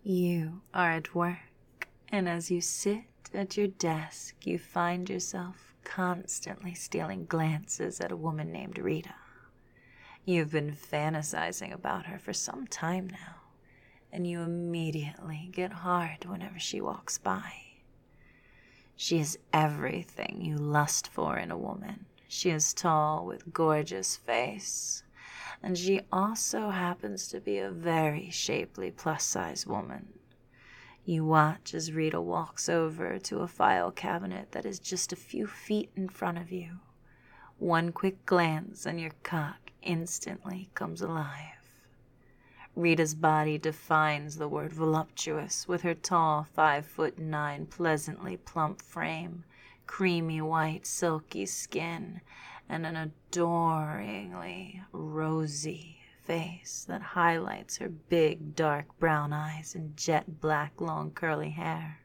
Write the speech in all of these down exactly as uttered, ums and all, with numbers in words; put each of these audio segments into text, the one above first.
You are at work, and as you sit at your desk, you find yourself constantly stealing glances at a woman named Rita. You've been fantasizing about her for some time now, and you immediately get hard whenever she walks by. She is everything you lust for in a woman. She is tall with gorgeous face, and she also happens to be a very shapely plus-size woman. You watch as Rita walks over to a file cabinet that is just a few feet in front of you. One quick glance and your cock instantly comes alive. Rita's body defines the word voluptuous with her tall five foot nine, pleasantly plump frame, creamy white silky skin, and an adoringly rosy face that highlights her big dark brown eyes and jet black long curly hair.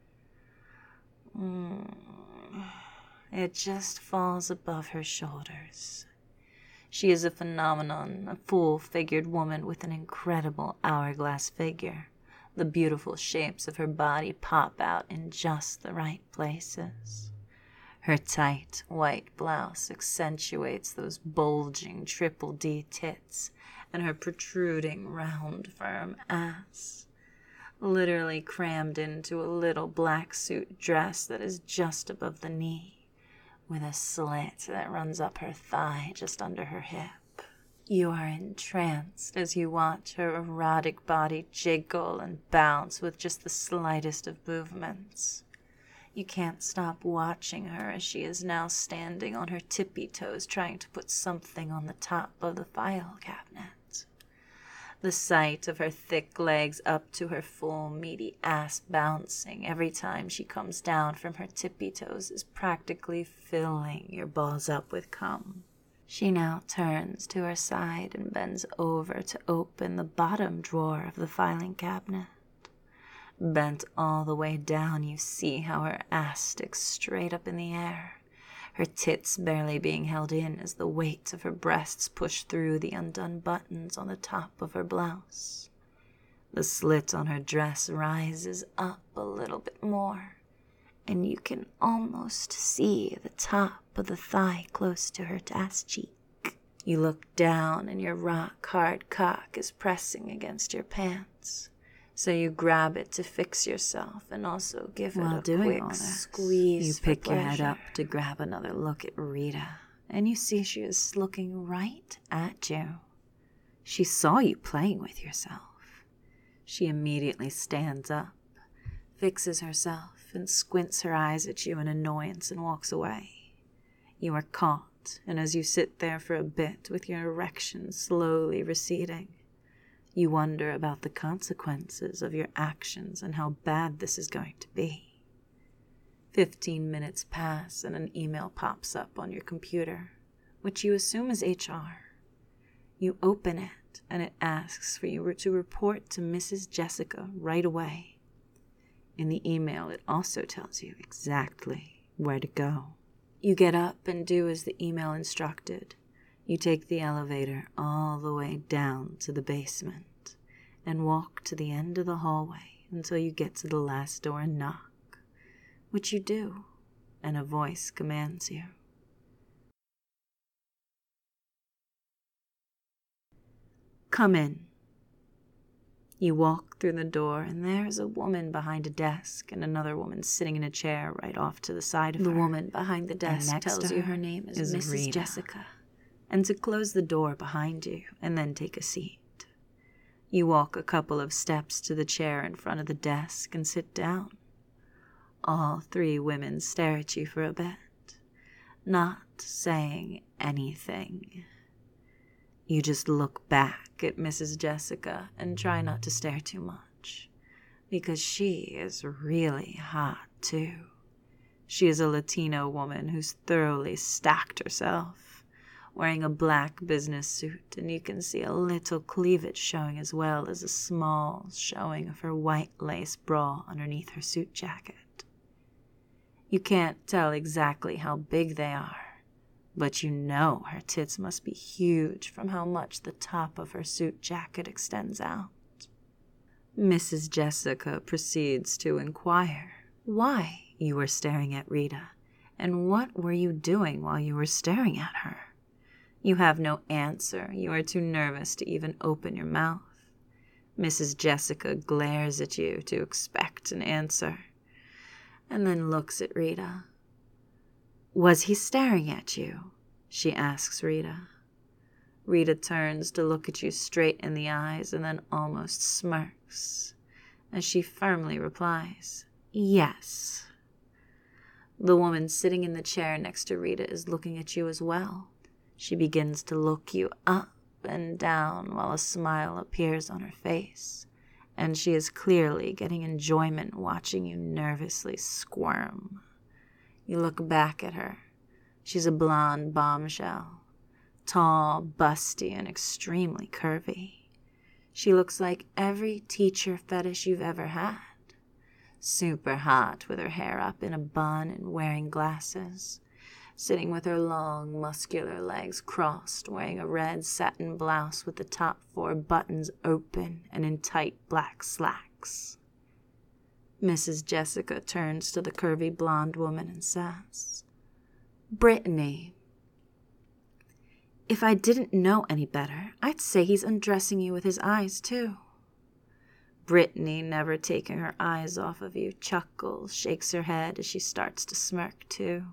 Mm. It just falls above her shoulders. She is a phenomenon, a full-figured woman with an incredible hourglass figure. The beautiful shapes of her body pop out in just the right places. Her tight white blouse accentuates those bulging triple D tits and her protruding round firm ass, literally crammed into a little black suit dress that is just above the knee, with a slit that runs up her thigh just under her hip. You are entranced as you watch her erotic body jiggle and bounce with just the slightest of movements. You can't stop watching her as she is now standing on her tippy toes trying to put something on the top of the file cabinet. The sight of her thick legs up to her full meaty ass bouncing every time she comes down from her tippy toes is practically filling your balls up with cum. She now turns to her side and bends over to open the bottom drawer of the filing cabinet. Bent all the way down, you see how her ass sticks straight up in the air, her tits barely being held in as the weight of her breasts push through the undone buttons on the top of her blouse. The slit on her dress rises up a little bit more, and you can almost see the top of the thigh close to her ass cheek. You look down, and your rock-hard cock is pressing against your pants. So you grab it to fix yourself and also give While it a doing quick all this, squeeze. you for pick your head pleasure. up to grab another look at Rita, and you see she is looking right at you. She saw you playing with yourself. She immediately stands up, fixes herself, and squints her eyes at you in annoyance and walks away. You are caught, and as you sit there for a bit with your erection slowly receding, you wonder about the consequences of your actions and how bad this is going to be. Fifteen minutes pass and an email pops up on your computer, which you assume is H R. You open it and it asks for you to report to Missus Jessica right away. In the email, it also tells you exactly where to go. You get up and do as the email instructed. You take the elevator all the way down to the basement and walk to the end of the hallway until you get to the last door and knock, which you do, and a voice commands you. Come in. You walk through the door, and there is a woman behind a desk and another woman sitting in a chair right off to the side of The her. woman behind the desk next tells to you her her name is, is Missus Rita. Jessica, and to close the door behind you and then take a seat. You walk a couple of steps to the chair in front of the desk and sit down. All three women stare at you for a bit, not saying anything. You just look back at Missus Jessica and try not to stare too much, because she is really hot too. She is a Latino woman who's thoroughly stacked herself, wearing a black business suit, and you can see a little cleavage showing as well as a small showing of her white lace bra underneath her suit jacket. You can't tell exactly how big they are, but you know her tits must be huge from how much the top of her suit jacket extends out. Missus Jessica proceeds to inquire why you were staring at Rita, and what were you doing while you were staring at her. You have no answer. You are too nervous to even open your mouth. Missus Jessica glares at you to expect an answer, and then looks at Rita. Was he staring at you? She asks Rita. Rita turns to look at you straight in the eyes and then almost smirks as she firmly replies, yes. The woman sitting in the chair next to Rita is looking at you as well. She begins to look you up and down while a smile appears on her face, and she is clearly getting enjoyment watching you nervously squirm. You look back at her. She's a blonde bombshell. Tall, busty, and extremely curvy. She looks like every teacher fetish you've ever had. Super hot with her hair up in a bun and wearing glasses. Sitting with her long, muscular legs crossed, wearing a red satin blouse with the top four buttons open and in tight black slacks. Missus Jessica turns to the curvy blonde woman and says, Brittany, if I didn't know any better, I'd say he's undressing you with his eyes, too. Brittany, never taking her eyes off of you, chuckles, shakes her head as she starts to smirk, too.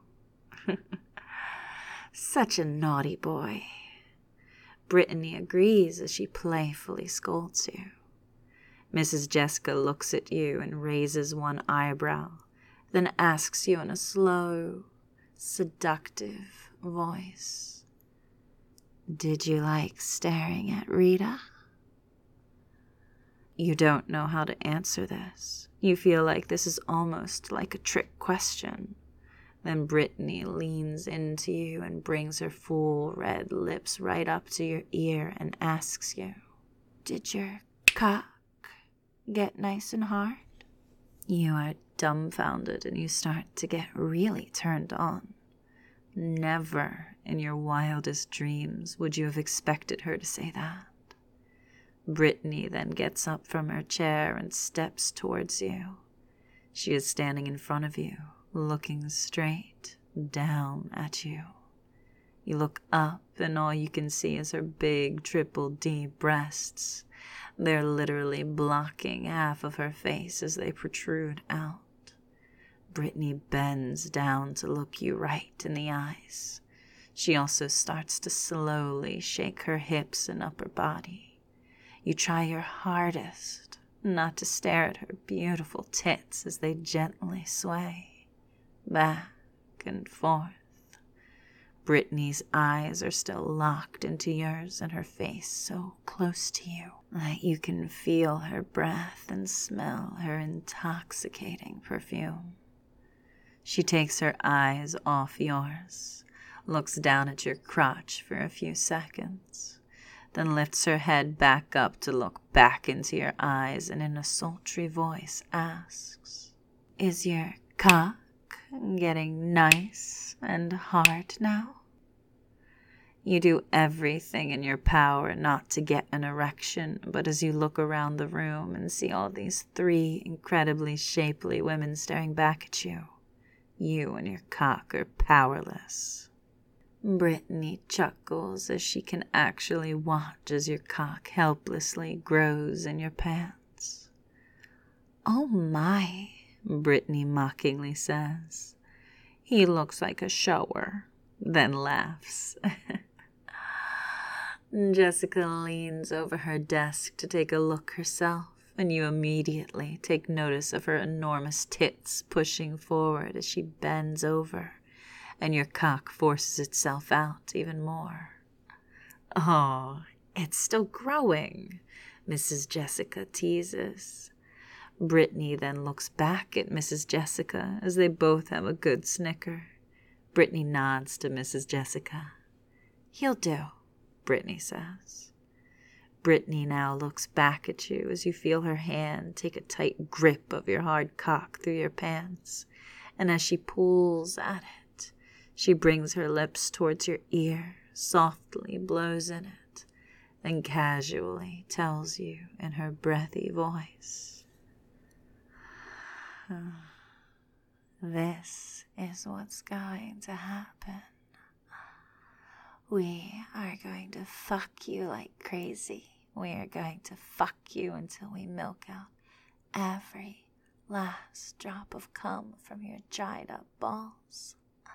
Such a naughty boy. Brittany agrees as she playfully scolds you. Missus Jessica looks at you and raises one eyebrow, then asks you in a slow, seductive voice, did you like staring at Rita? You don't know how to answer this. You feel like this is almost like a trick question. Then Brittany leans into you and brings her full red lips right up to your ear and asks you, did your cock get nice and hard? You are dumbfounded and you start to get really turned on. Never in your wildest dreams would you have expected her to say that. Brittany then gets up from her chair and steps towards you. She is standing in front of you, looking straight down at you. You look up and all you can see is her big triple D breasts. They're literally blocking half of her face as they protrude out. Brittany bends down to look you right in the eyes. She also starts to slowly shake her hips and upper body. You try your hardest not to stare at her beautiful tits as they gently sway back and forth. Brittany's eyes are still locked into yours and her face so close to you that you can feel her breath and smell her intoxicating perfume. She takes her eyes off yours, looks down at your crotch for a few seconds, then lifts her head back up to look back into your eyes and in a sultry voice asks, is your cock getting nice and hard now? You do everything in your power not to get an erection, but as you look around the room and see all these three incredibly shapely women staring back at you, you and your cock are powerless. Brittany chuckles as she can actually watch as your cock helplessly grows in your pants. Oh my, Brittany mockingly says. He looks like a shower, then laughs. Jessica leans over her desk to take a look herself, and you immediately take notice of her enormous tits pushing forward as she bends over, and your cock forces itself out even more. Oh, it's still growing, Missus Jessica teases. Brittany then looks back at Missus Jessica as they both have a good snicker. Brittany nods to Missus Jessica. He'll do, Brittany says. Brittany now looks back at you as you feel her hand take a tight grip of your hard cock through your pants, and as she pulls at it, she brings her lips towards your ear, softly blows in it, then casually tells you in her breathy voice, "This is what's going to happen. We are going to fuck you like crazy. We are going to fuck you until we milk out every last drop of cum from your dried up balls.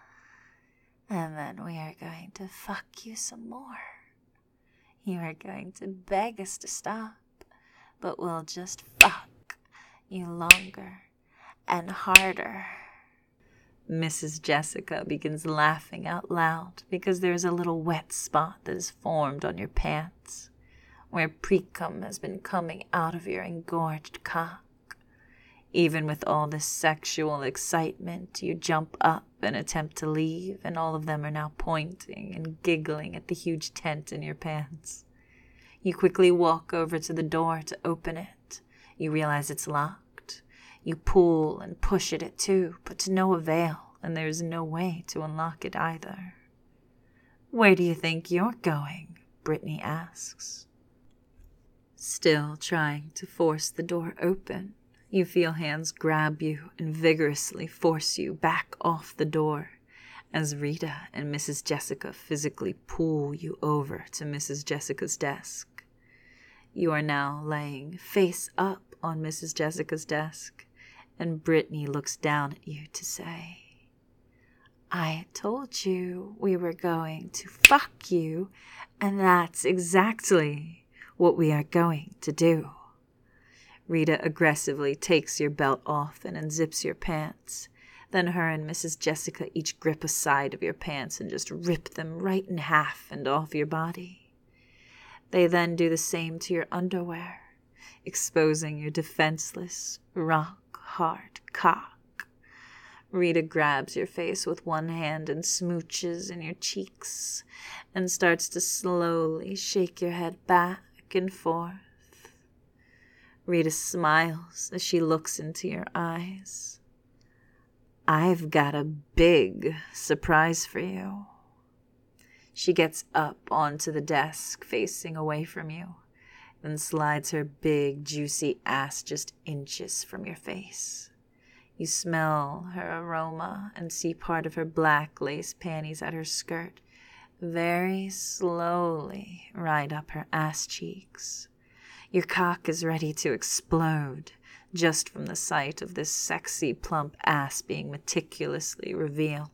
And then we are going to fuck you some more. You are going to beg us to stop, but we'll just fuck you longer and harder." Missus Jessica begins laughing out loud because there's a little wet spot that is formed on your pants, where pre-cum has been coming out of your engorged cock. Even with all this sexual excitement, you jump up and attempt to leave, and all of them are now pointing and giggling at the huge tent in your pants. You quickly walk over to the door to open it. You realize it's locked. You pull and push at it too, but to no avail, and there's no way to unlock it either. "Where do you think you're going?" Brittany asks. Still trying to force the door open, you feel hands grab you and vigorously force you back off the door as Rita and Missus Jessica physically pull you over to Missus Jessica's desk. You are now laying face up on Missus Jessica's desk, and Brittany looks down at you to say, "I told you we were going to fuck you, and that's exactly what we are going to do." Rita aggressively takes your belt off and unzips your pants. Then her and Missus Jessica each grip a side of your pants and just rip them right in half and off your body. They then do the same to your underwear, exposing your defenseless, rock-hard cock. Rita grabs your face with one hand and smooches in your cheeks and starts to slowly shake your head back and forth. Rita smiles as she looks into your eyes. "I've got a big surprise for you." She gets up onto the desk facing away from you, then slides her big, juicy ass just inches from your face. You smell her aroma and see part of her black lace panties at her skirt very slowly ride up her ass cheeks. Your cock is ready to explode just from the sight of this sexy, plump ass being meticulously revealed.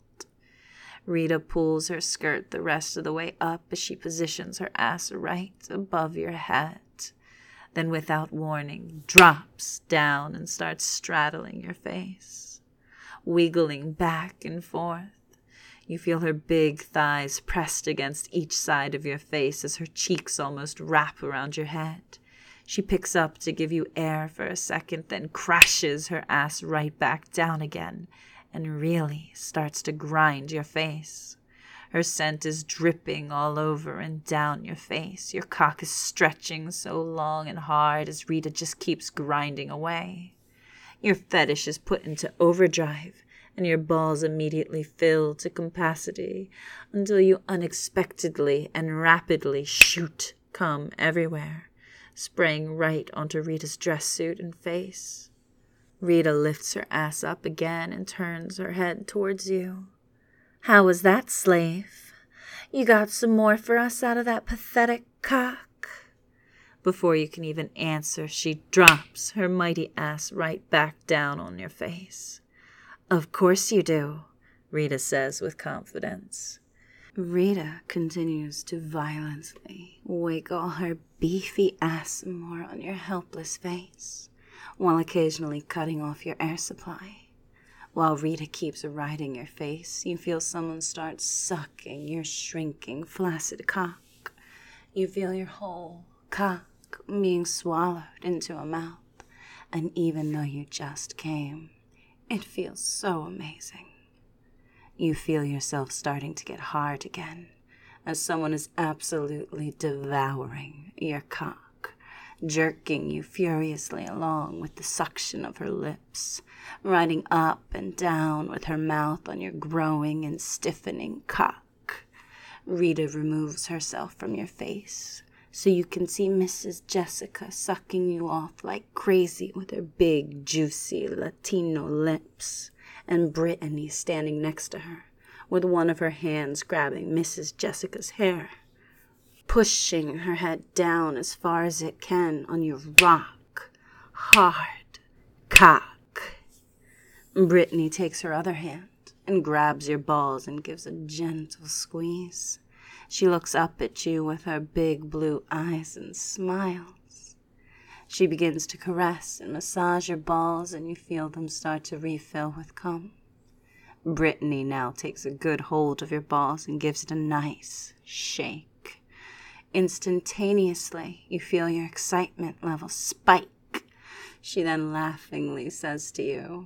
Rita pulls her skirt the rest of the way up as she positions her ass right above your head, then without warning drops down and starts straddling your face. Wiggling back and forth, you feel her big thighs pressed against each side of your face as her cheeks almost wrap around your head. She picks up to give you air for a second, then crashes her ass right back down again and really starts to grind your face. Her scent is dripping all over and down your face. Your cock is stretching so long and hard as Rita just keeps grinding away. Your fetish is put into overdrive, and your balls immediately fill to capacity until you unexpectedly and rapidly shoot cum everywhere, spraying right onto Rita's dress suit and face. Rita lifts her ass up again and turns her head towards you. "How was that, slave? You got some more for us out of that pathetic cock?" Before you can even answer, she drops her mighty ass right back down on your face. "Of course you do," Rita says with confidence. Rita continues to violently wiggle her beefy ass more on your helpless face, while occasionally cutting off your air supply. While Rita keeps riding your face, you feel someone start sucking your shrinking, flaccid cock. You feel your whole cock being swallowed into a mouth, and even though you just came, it feels so amazing. You feel yourself starting to get hard again, as someone is absolutely devouring your cock, jerking you furiously along with the suction of her lips, riding up and down with her mouth on your growing and stiffening cock. Rita removes herself from your face, so you can see Missus Jessica sucking you off like crazy with her big, juicy Latino lips, and Brittany standing next to her, with one of her hands grabbing Missus Jessica's hair, pushing her head down as far as it can on your rock, hard cock. Brittany takes her other hand and grabs your balls and gives a gentle squeeze. She looks up at you with her big blue eyes and smiles. She begins to caress and massage your balls, and you feel them start to refill with cum. Brittany now takes a good hold of your balls and gives it a nice shake. Instantaneously, you feel your excitement level spike. She then laughingly says to you,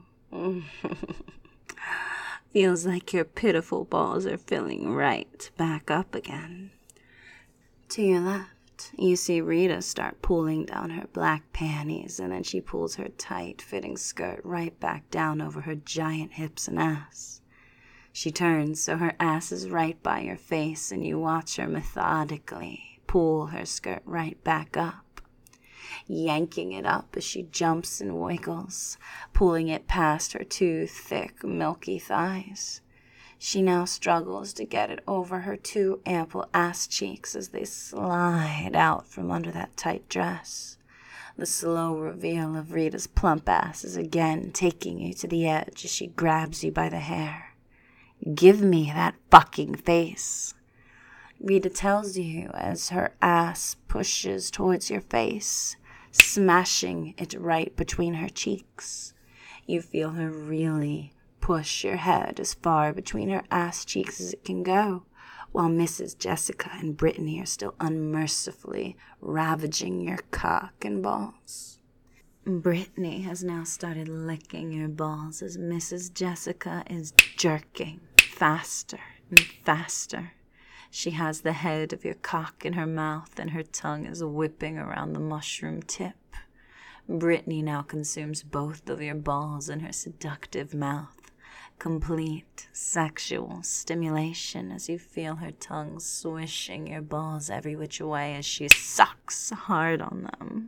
"Feels like your pitiful balls are filling right back up again." To your left, you see Rita start pulling down her black panties, and then she pulls her tight-fitting skirt right back down over her giant hips and ass. She turns so her ass is right by your face, and you watch her methodically pull her skirt right back up, yanking it up as she jumps and wiggles, pulling it past her two thick, milky thighs. She now struggles to get it over her two ample ass cheeks as they slide out from under that tight dress. The slow reveal of Rita's plump ass is again taking you to the edge as she grabs you by the hair. "Give me that fucking face," Rita tells you as her ass pushes towards your face, smashing it right between her cheeks. You feel her really push your head as far between her ass cheeks as it can go, while Missus Jessica and Brittany are still unmercifully ravaging your cock and balls. Brittany has now started licking your balls as Missus Jessica is jerking faster and faster. She has the head of your cock in her mouth, and her tongue is whipping around the mushroom tip. Brittany now consumes both of your balls in her seductive mouth. Complete sexual stimulation as you feel her tongue swishing your balls every which way as she sucks hard on them.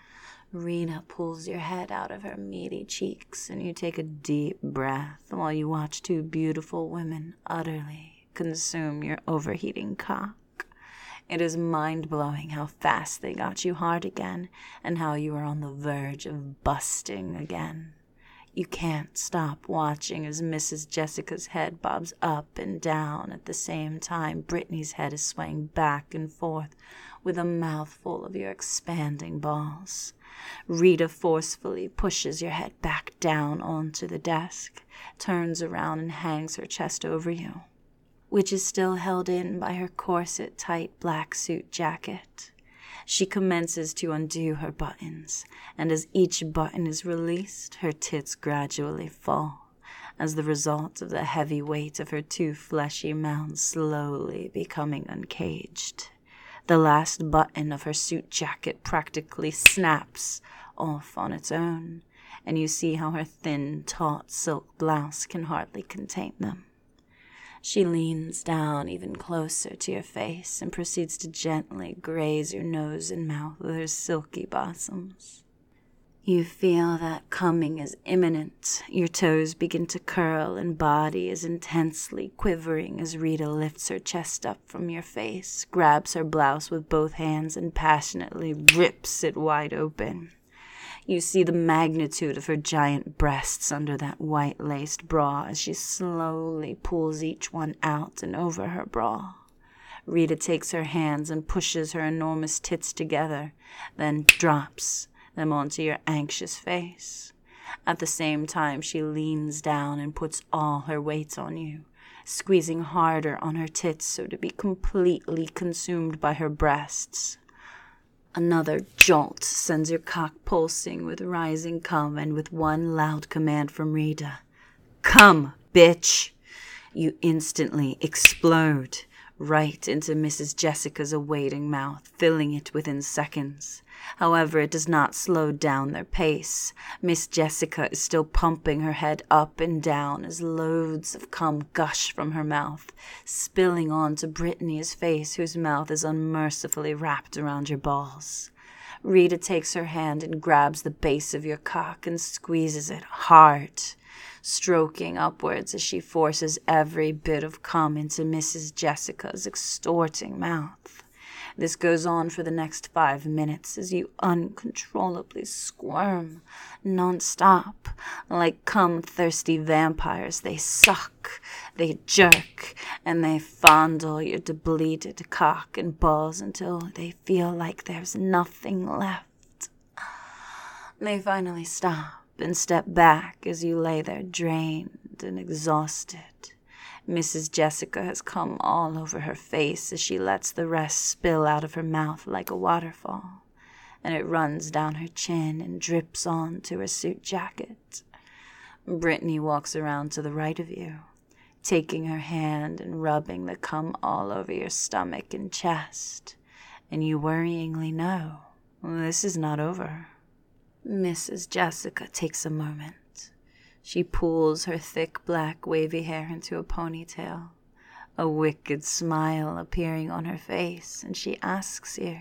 Rita pulls your head out of her meaty cheeks, and you take a deep breath while you watch two beautiful women utterly consume your overheating cock. It is mind-blowing how fast they got you hard again, and how you are on the verge of busting again. You can't stop watching as Missus Jessica's head bobs up and down at the same time Brittany's head is swaying back and forth with a mouthful of your expanding balls. Rita forcefully pushes your head back down onto the desk, turns around and hangs her chest over you, which is still held in by her corset-tight black suit jacket. She commences to undo her buttons, and as each button is released, her tits gradually fall, as the result of the heavy weight of her two fleshy mounds slowly becoming uncaged. The last button of her suit jacket practically snaps off on its own, and you see how her thin, taut silk blouse can hardly contain them. She leans down even closer to your face and proceeds to gently graze your nose and mouth with her silky bosoms. You feel that coming is imminent. Your toes begin to curl and body is intensely quivering as Rita lifts her chest up from your face, grabs her blouse with both hands, and passionately rips it wide open. You see the magnitude of her giant breasts under that white-laced bra as she slowly pulls each one out and over her bra. Rita takes her hands and pushes her enormous tits together, then drops them onto your anxious face. At the same time, she leans down and puts all her weight on you, squeezing harder on her tits so to be completely consumed by her breasts. Another jolt sends your cock pulsing with rising cum, and with one loud command from Rita, "Come, bitch!" you instantly explode. right into Missus Jessica's awaiting mouth, filling it within seconds. However, it does not slow down their pace. Miss Jessica is still pumping her head up and down as loads of cum gush from her mouth, spilling onto Brittany's face, whose mouth is unmercifully wrapped around your balls. Rita takes her hand and grabs the base of your cock and squeezes it hard, stroking upwards as she forces every bit of cum into Missus Jessica's extorting mouth. This goes on for the next five minutes as you uncontrollably squirm non-stop. Like cum-thirsty vampires, they suck, they jerk, and they fondle your depleted cock and balls until they feel like there's nothing left. They finally stop and step back as you lay there drained and exhausted. Missus Jessica has come all over her face as she lets the rest spill out of her mouth like a waterfall, and it runs down her chin and drips onto her suit jacket. Brittany walks around to the right of you, taking her hand and rubbing the cum all over your stomach and chest, and you worryingly know this is not over. Missus Jessica takes a moment. She pulls her thick black wavy hair into a ponytail, a wicked smile appearing on her face, and she asks you,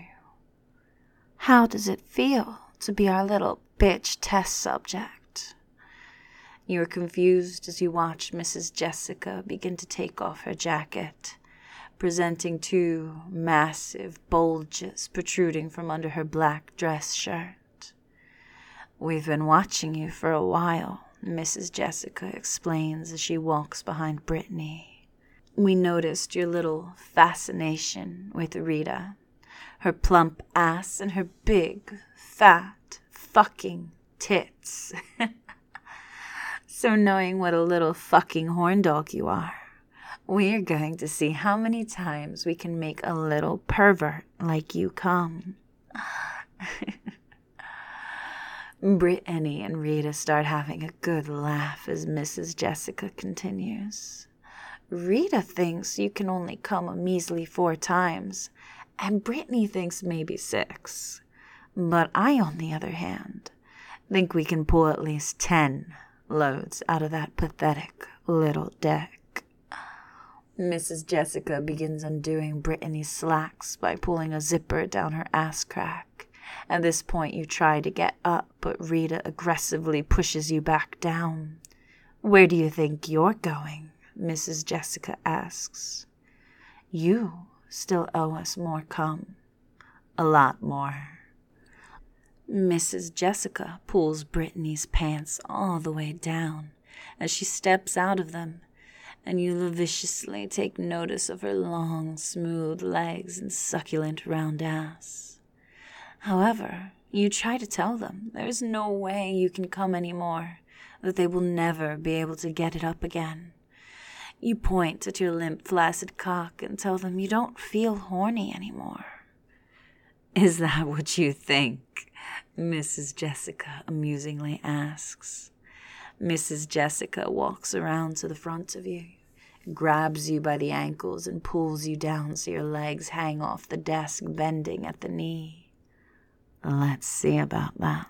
"How does it feel to be our little bitch test subject?" You are confused as you watch Missus Jessica begin to take off her jacket, presenting two massive bulges protruding from under her black dress shirt. "We've been watching you for a while," Missus Jessica explains as she walks behind Brittany. "We noticed your little fascination with Rita, her plump ass and her big, fat, fucking tits. So knowing what a little fucking horn dog you are, we're going to see how many times we can make a little pervert like you come." Brittany and Rita start having a good laugh as Missus Jessica continues. "Rita thinks you can only come a measly four times, and Brittany thinks maybe six. But I, on the other hand, think we can pull at least ten loads out of that pathetic little dick." Missus Jessica begins undoing Brittany's slacks by pulling a zipper down her ass crack. At this point, you try to get up, but Rita aggressively pushes you back down. "Where do you think you're going?" Missus Jessica asks. "You still owe us more cum. A lot more." Missus Jessica pulls Brittany's pants all the way down as she steps out of them, and you lasciviously take notice of her long, smooth legs and succulent round ass. However, you try to tell them there's no way you can come anymore, that they will never be able to get it up again. You point at your limp, flaccid cock and tell them you don't feel horny anymore. "Is that what you think?" Missus Jessica amusingly asks. Missus Jessica walks around to the front of you, grabs you by the ankles and pulls you down so your legs hang off the desk, bending at the knee. "Let's see about that."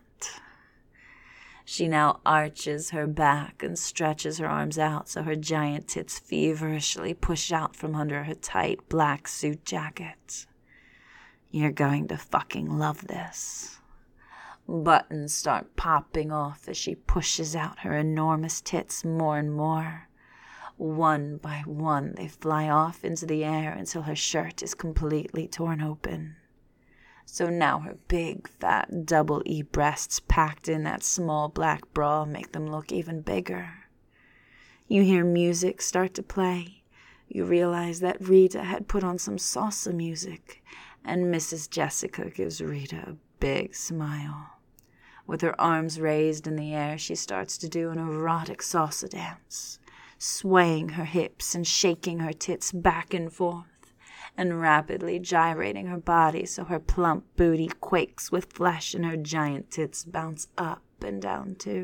She now arches her back and stretches her arms out so her giant tits feverishly push out from under her tight black suit jacket. "You're going to fucking love this." Buttons start popping off as she pushes out her enormous tits more and more. One by one, they fly off into the air until her shirt is completely torn open. So now her big, fat, double-E breasts packed in that small black bra make them look even bigger. You hear music start to play. You realize that Rita had put on some salsa music, and Missus Jessica gives Rita a big smile. With her arms raised in the air, she starts to do an erotic salsa dance, swaying her hips and shaking her tits back and forth, and rapidly gyrating her body so her plump booty quakes with flesh and her giant tits bounce up and down too.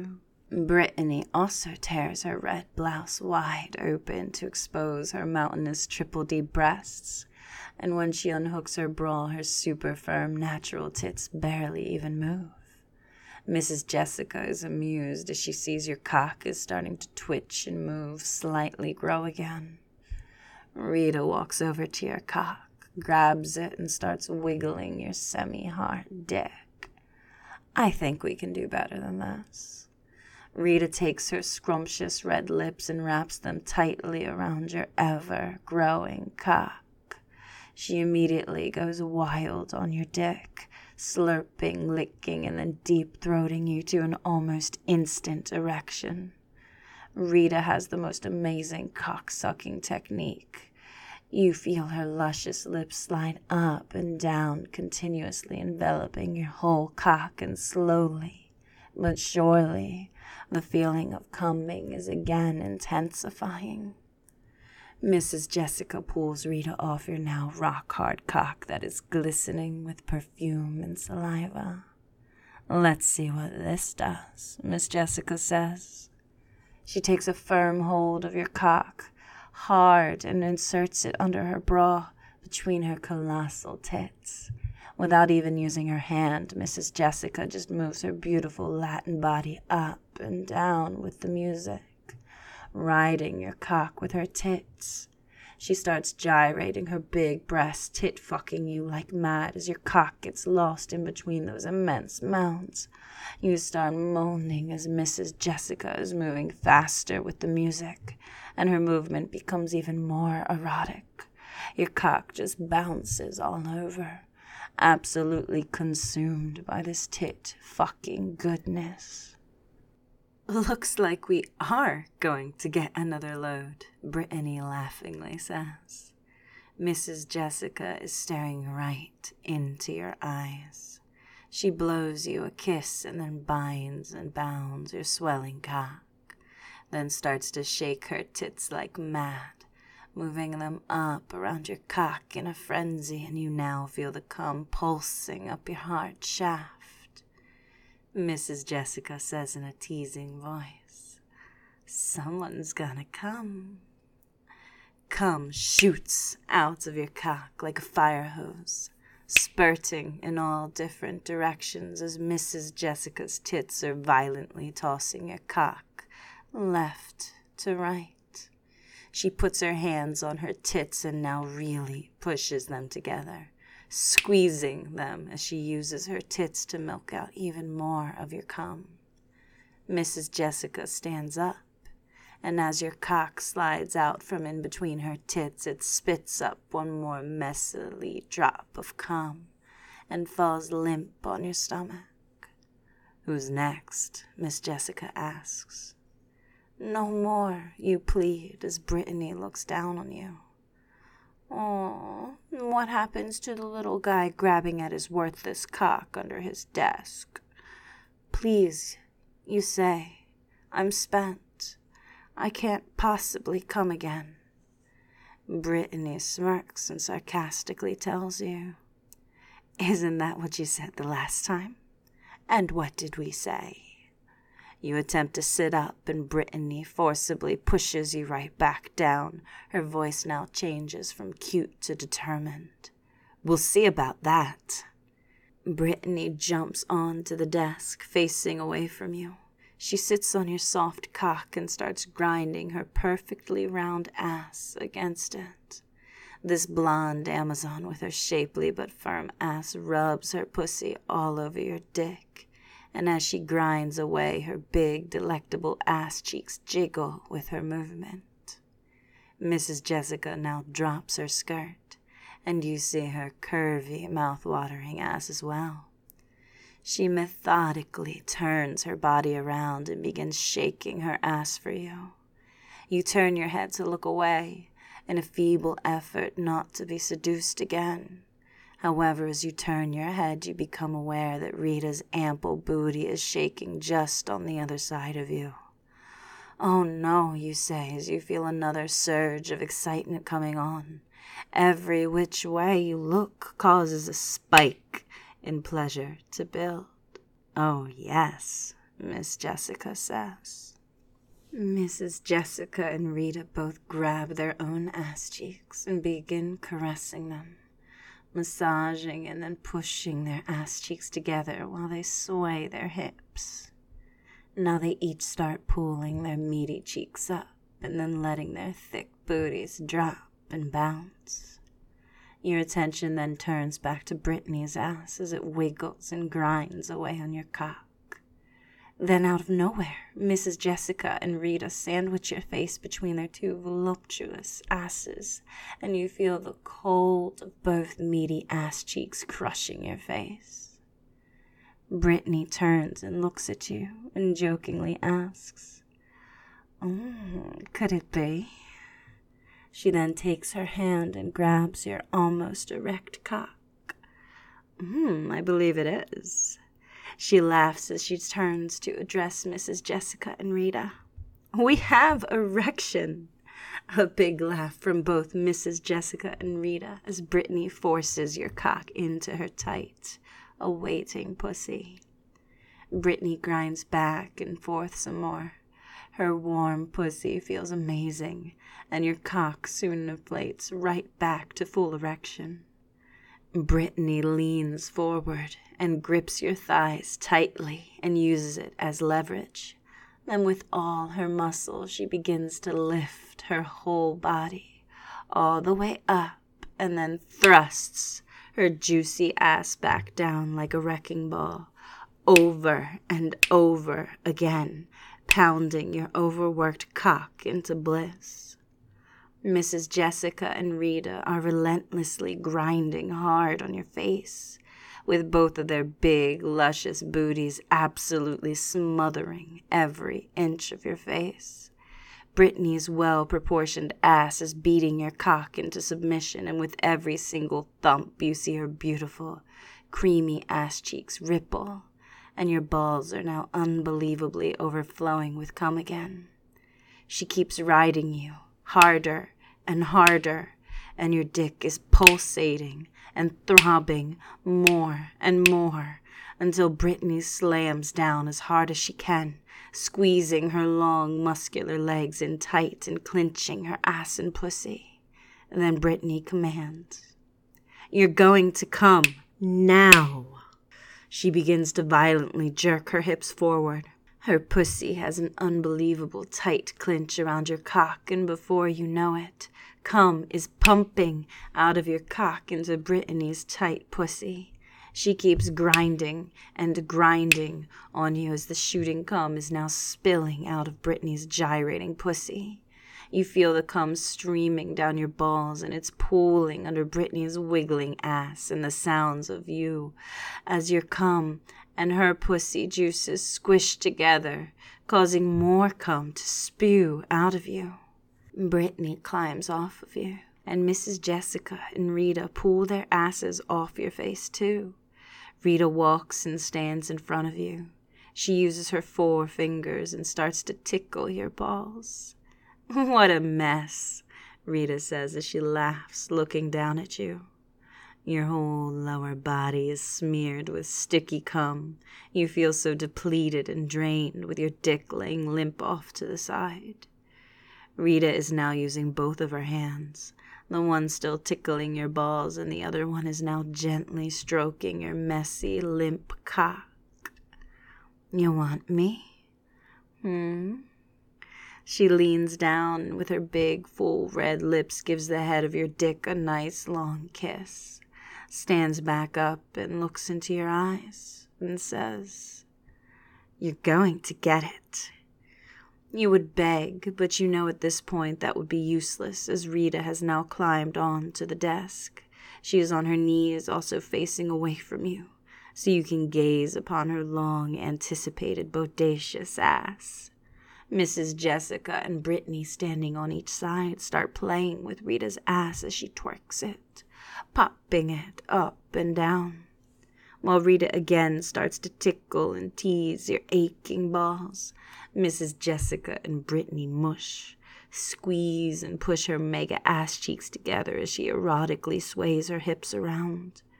Brittany also tears her red blouse wide open to expose her mountainous triple D breasts, and when she unhooks her bra, her super firm natural tits barely even move. Missus Jessica is amused as she sees your cock is starting to twitch and move, slightly grow again. Rita walks over to your cock, grabs it, and starts wiggling your semi-hard dick. I think we can do better than this. Rita takes her scrumptious red lips and wraps them tightly around your ever-growing cock. She immediately goes wild on your dick, slurping, licking, and then deep-throating you to an almost instant erection. Rita has the most amazing cock-sucking technique. You feel her luscious lips slide up and down, continuously enveloping your whole cock, and slowly, but surely, the feeling of coming is again intensifying. Missus Jessica pulls Rita off your now rock-hard cock that is glistening with perfume and saliva. Let's see what this does, Miss Jessica says. She takes a firm hold of your cock, hard, and inserts it under her bra between her colossal tits. Without even using her hand, Missus Jessica just moves her beautiful Latin body up and down with the music, riding your cock with her tits. She starts gyrating her big breasts, tit-fucking you like mad as your cock gets lost in between those immense mounds. You start moaning as Missus Jessica is moving faster with the music, and her movement becomes even more erotic. Your cock just bounces all over, absolutely consumed by this tit-fucking goodness. Looks like we are going to get another load, Brittany laughingly says. Missus Jessica is staring right into your eyes. She blows you a kiss and then binds and bounds your swelling cock, then starts to shake her tits like mad, moving them up around your cock in a frenzy, and you now feel the cum pulsing up your hard shaft. Missus Jessica says in a teasing voice, "Someone's gonna come." Cum shoots out of your cock like a fire hose, spurting in all different directions as Missus Jessica's tits are violently tossing your cock left to right. She puts her hands on her tits and now really pushes them together, squeezing them as she uses her tits to milk out even more of your cum. Missus Jessica stands up, and as your cock slides out from in between her tits, it spits up one more messily drop of cum and falls limp on your stomach. "Who's next?" Miss Jessica asks. "No more," you plead as Brittany looks down on you. "Oh, what happens to the little guy grabbing at his worthless cock under his desk?" "Please," you say, "I'm spent. I can't possibly come again." Brittany smirks and sarcastically tells you, "Isn't that what you said the last time? And what did we say?" You attempt to sit up, and Brittany forcibly pushes you right back down. Her voice now changes from cute to determined. "We'll see about that." Brittany jumps onto the desk, facing away from you. She sits on your soft cock and starts grinding her perfectly round ass against it. This blonde Amazon with her shapely but firm ass rubs her pussy all over your dick, and as she grinds away, her big, delectable ass cheeks jiggle with her movement. Missus Jessica now drops her skirt, and you see her curvy, mouth-watering ass as well. She methodically turns her body around and begins shaking her ass for you. You turn your head to look away in a feeble effort not to be seduced again. However, as you turn your head, you become aware that Rita's ample booty is shaking just on the other side of you. "Oh no," you say as you feel another surge of excitement coming on. Every which way you look causes a spike in pleasure to build. "Oh yes," Miss Jessica says. Missus Jessica and Rita both grab their own ass cheeks and begin caressing them, massaging and then pushing their ass cheeks together while they sway their hips. Now they each start pulling their meaty cheeks up and then letting their thick booties drop and bounce. Your attention then turns back to Brittany's ass as it wiggles and grinds away on your cock. Then out of nowhere, Missus Jessica and Rita sandwich your face between their two voluptuous asses, and you feel the cold of both meaty ass cheeks crushing your face. Brittany turns and looks at you and jokingly asks, "Mm, could it be?" She then takes her hand and grabs your almost erect cock. "Hmm, I believe it is." She laughs as she turns to address Missus Jessica and Rita. "We have erection." A big laugh from both Missus Jessica and Rita as Brittany forces your cock into her tight, awaiting pussy. Brittany grinds back and forth some more. Her warm pussy feels amazing, and your cock soon inflates right back to full erection. Brittany leans forward and grips your thighs tightly and uses it as leverage. Then with all her muscle, she begins to lift her whole body all the way up and then thrusts her juicy ass back down like a wrecking ball, over and over again, pounding your overworked cock into bliss. Missus Jessica and Rita are relentlessly grinding hard on your face, with both of their big, luscious booties absolutely smothering every inch of your face. Brittany's well-proportioned ass is beating your cock into submission, and with every single thump you see her beautiful, creamy ass cheeks ripple, and your balls are now unbelievably overflowing with cum again. She keeps riding you, harder and harder, and your dick is pulsating and throbbing more and more until Brittany slams down as hard as she can, squeezing her long muscular legs in tight and clenching her ass and pussy. And then Brittany commands, "You're going to come now." She begins to violently jerk her hips forward. Her pussy has an unbelievable tight clinch around your cock, and before you know it, cum is pumping out of your cock into Brittany's tight pussy. She keeps grinding and grinding on you as the shooting cum is now spilling out of Brittany's gyrating pussy. You feel the cum streaming down your balls, and it's pooling under Brittany's wiggling ass, and the sounds of you as your cum and her pussy juices squish together, causing more cum to spew out of you. Brittany climbs off of you, and Missus Jessica and Rita pull their asses off your face too. Rita walks and stands in front of you. She uses her four fingers and starts to tickle your balls. "What a mess," Rita says as she laughs, looking down at you. Your whole lower body is smeared with sticky cum. You feel so depleted and drained, with your dick laying limp off to the side. Rita is now using both of her hands, the one still tickling your balls, and the other one is now gently stroking your messy, limp cock. "You want me? Hmm?" She leans down and with her big, full red lips gives the head of your dick a nice long kiss, stands back up and looks into your eyes and says, "You're going to get it." You would beg, but you know at this point that would be useless, as Rita has now climbed on to the desk. She is on her knees, also facing away from you, so you can gaze upon her long-anticipated bodacious ass. Missus Jessica and Brittany, standing on each side, start playing with Rita's ass as she twerks it, popping it up and down, while Rita again starts to tickle and tease your aching balls. Missus Jessica and Brittany mush, squeeze, and push her mega ass cheeks together as she erotically sways her hips around.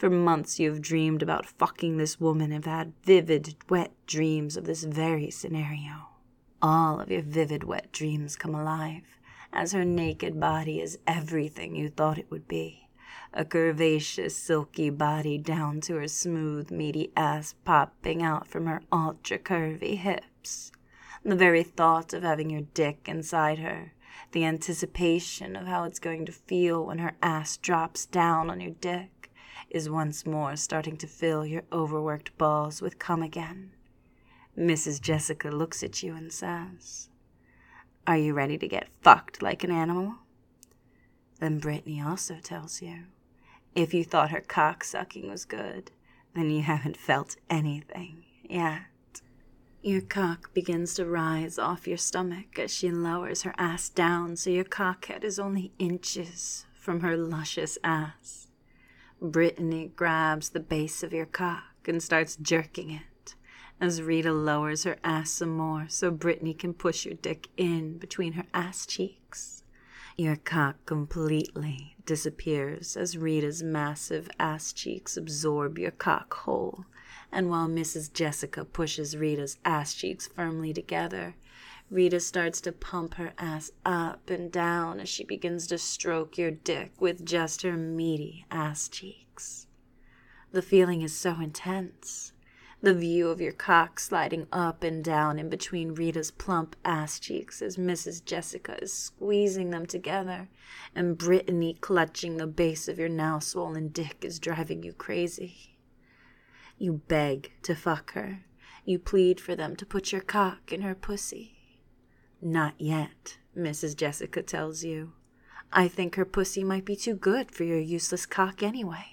For months you have dreamed about fucking this woman and have had vivid, wet dreams of this very scenario. All of your vivid, wet dreams come alive, as her naked body is everything you thought it would be. A curvaceous, silky body down to her smooth, meaty ass popping out from her ultra-curvy hips. The very thought of having your dick inside her, the anticipation of how it's going to feel when her ass drops down on your dick, is once more starting to fill your overworked balls with cum again. Missus Jessica looks at you and says, "Are you ready to get fucked like an animal?" Then Brittany also tells you, if you thought her cock-sucking was good, then you haven't felt anything yet. Your cock begins to rise off your stomach as she lowers her ass down so your cockhead is only inches from her luscious ass. Brittany grabs the base of your cock and starts jerking it as Rita lowers her ass some more so Brittany can push your dick in between her ass cheeks. Your cock completely disappears as Rita's massive ass cheeks absorb your cock whole, and while Missus Jessica pushes Rita's ass cheeks firmly together, Rita starts to pump her ass up and down as she begins to stroke your dick with just her meaty ass cheeks. The feeling is so intense. The view of your cock sliding up and down in between Rita's plump ass cheeks as Missus Jessica is squeezing them together, and Brittany clutching the base of your now swollen dick is driving you crazy. You beg to fuck her. You plead for them to put your cock in her pussy. "Not yet," Missus Jessica tells you. "I think her pussy might be too good for your useless cock anyway."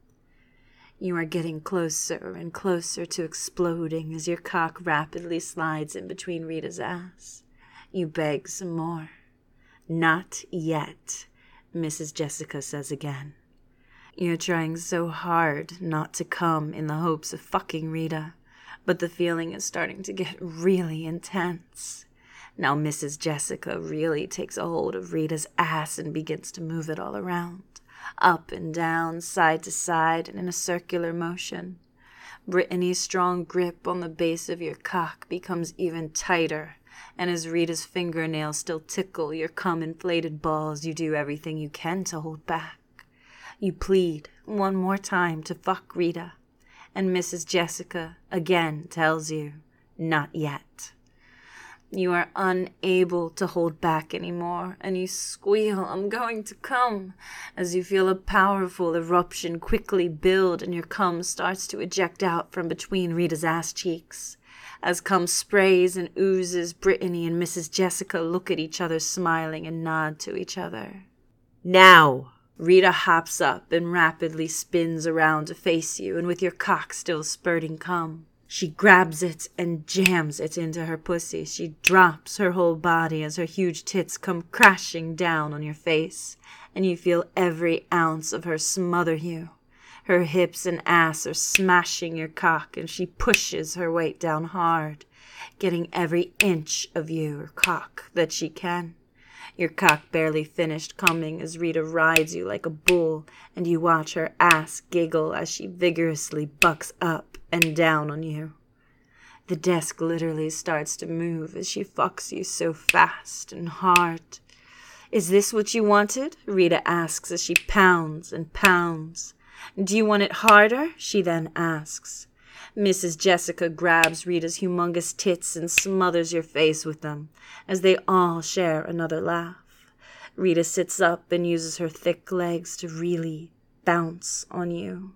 You are getting closer and closer to exploding as your cock rapidly slides in between Rita's ass. You beg some more. "Not yet," Missus Jessica says again. You're trying so hard not to come in the hopes of fucking Rita, but the feeling is starting to get really intense. Now Missus Jessica really takes a hold of Rita's ass and begins to move it all around, up and down, side to side, and in a circular motion. Brittany's strong grip on the base of your cock becomes even tighter, and as Rita's fingernails still tickle your cum-inflated balls, you do everything you can to hold back. You plead one more time to fuck Rita, and Missus Jessica again tells you, "Not yet." You are unable to hold back anymore, and you squeal, "I'm going to come," as you feel a powerful eruption quickly build and your cum starts to eject out from between Rita's ass cheeks. As cum sprays and oozes, Brittany and Missus Jessica look at each other smiling and nod to each other. "Now!" Rita hops up and rapidly spins around to face you, and with your cock still spurting cum, she grabs it and jams it into her pussy. She drops her whole body as her huge tits come crashing down on your face, and you feel every ounce of her smother you. Her hips and ass are smashing your cock, and she pushes her weight down hard, getting every inch of your cock that she can. Your cock barely finished coming as Rita rides you like a bull, and you watch her ass giggle as she vigorously bucks up and down on you. The desk literally starts to move as she fucks you so fast and hard. "Is this what you wanted?" Rita asks as she pounds and pounds. "Do you want it harder?" she then asks. Missus Jessica grabs Rita's humongous tits and smothers your face with them as they all share another laugh. Rita sits up and uses her thick legs to really bounce on you.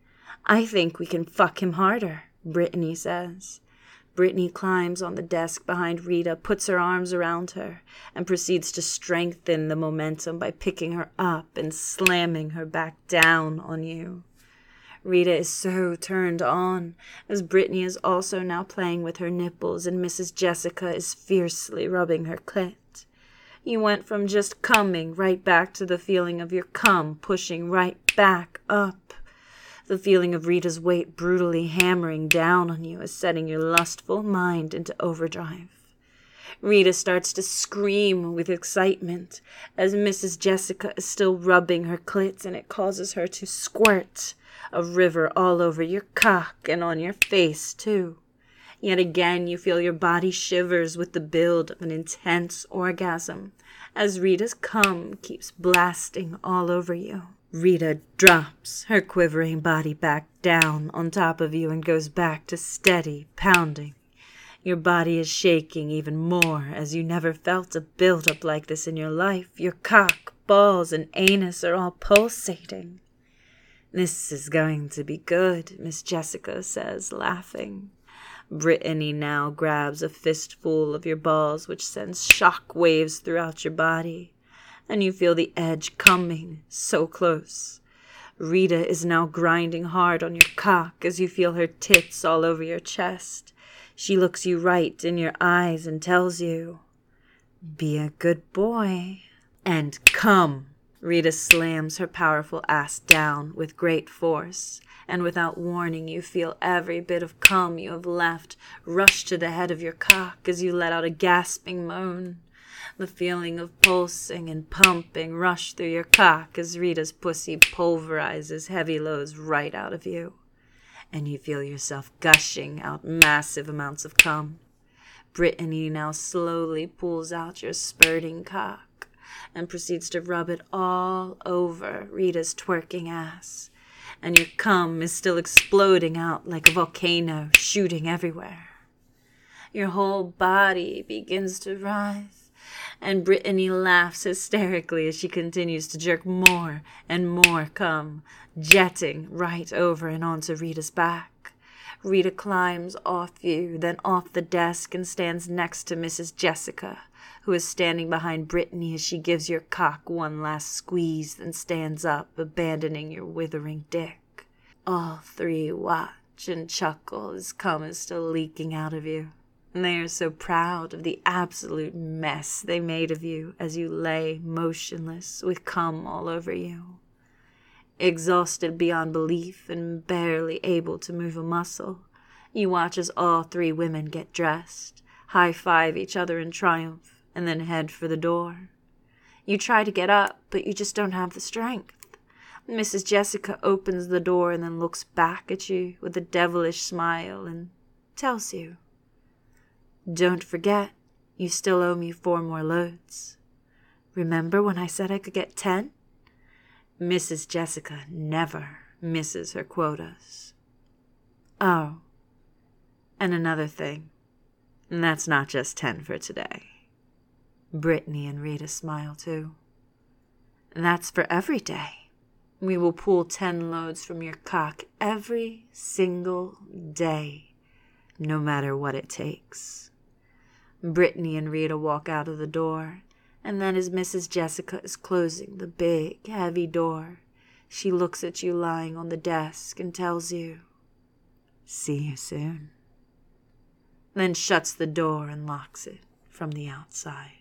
"I think we can fuck him harder," Brittany says. Brittany climbs on the desk behind Rita, puts her arms around her, and proceeds to strengthen the momentum by picking her up and slamming her back down on you. Rita is so turned on, as Brittany is also now playing with her nipples and Missus Jessica is fiercely rubbing her clit. You went from just coming right back to the feeling of your cum pushing right back up. The feeling of Rita's weight brutally hammering down on you is setting your lustful mind into overdrive. Rita starts to scream with excitement as Missus Jessica is still rubbing her clit, and it causes her to squirt a river all over your cock and on your face, too. Yet again, you feel your body shivers with the build of an intense orgasm as Rita's cum keeps blasting all over you. Rita drops her quivering body back down on top of you and goes back to steady pounding. Your body is shaking even more as you never felt a build-up like this in your life. Your cock, balls, and anus are all pulsating. "This is going to be good," Miss Jessica says, laughing. Brittany now grabs a fistful of your balls, which sends shock waves throughout your body, and you feel the edge coming so close. Rita is now grinding hard on your cock as you feel her tits all over your chest. She looks you right in your eyes and tells you, "Be a good boy and come." Rita slams her powerful ass down with great force, and without warning you feel every bit of cum you have left rush to the head of your cock as you let out a gasping moan. The feeling of pulsing and pumping rush through your cock as Rita's pussy pulverizes heavy loads right out of you, and you feel yourself gushing out massive amounts of cum. Brittany now slowly pulls out your spurting cock and proceeds to rub it all over Rita's twerking ass, and your cum is still exploding out like a volcano, shooting everywhere. Your whole body begins to writhe, and Brittany laughs hysterically as she continues to jerk more and more cum, jetting right over and onto Rita's back. Rita climbs off you, then off the desk, and stands next to Missus Jessica, who is standing behind Brittany as she gives your cock one last squeeze, then stands up, abandoning your withering dick. All three watch and chuckle as cum is still leaking out of you, and they are so proud of the absolute mess they made of you as you lay motionless with cum all over you. Exhausted beyond belief and barely able to move a muscle, you watch as all three women get dressed, high-five each other in triumph, and then head for the door. You try to get up, but you just don't have the strength. Missus Jessica opens the door and then looks back at you with a devilish smile and tells you, "Don't forget, you still owe me four more loads. Remember when I said I could get ten?" Missus Jessica never misses her quotas. Oh, and another thing, and that's not just ten for today. Brittany and Rita smile too. That's for every day. We will pull ten loads from your cock every single day, no matter what it takes. Brittany and Rita walk out of the door, and then as Missus Jessica is closing the big, heavy door, she looks at you lying on the desk and tells you, "See you soon," then shuts the door and locks it from the outside.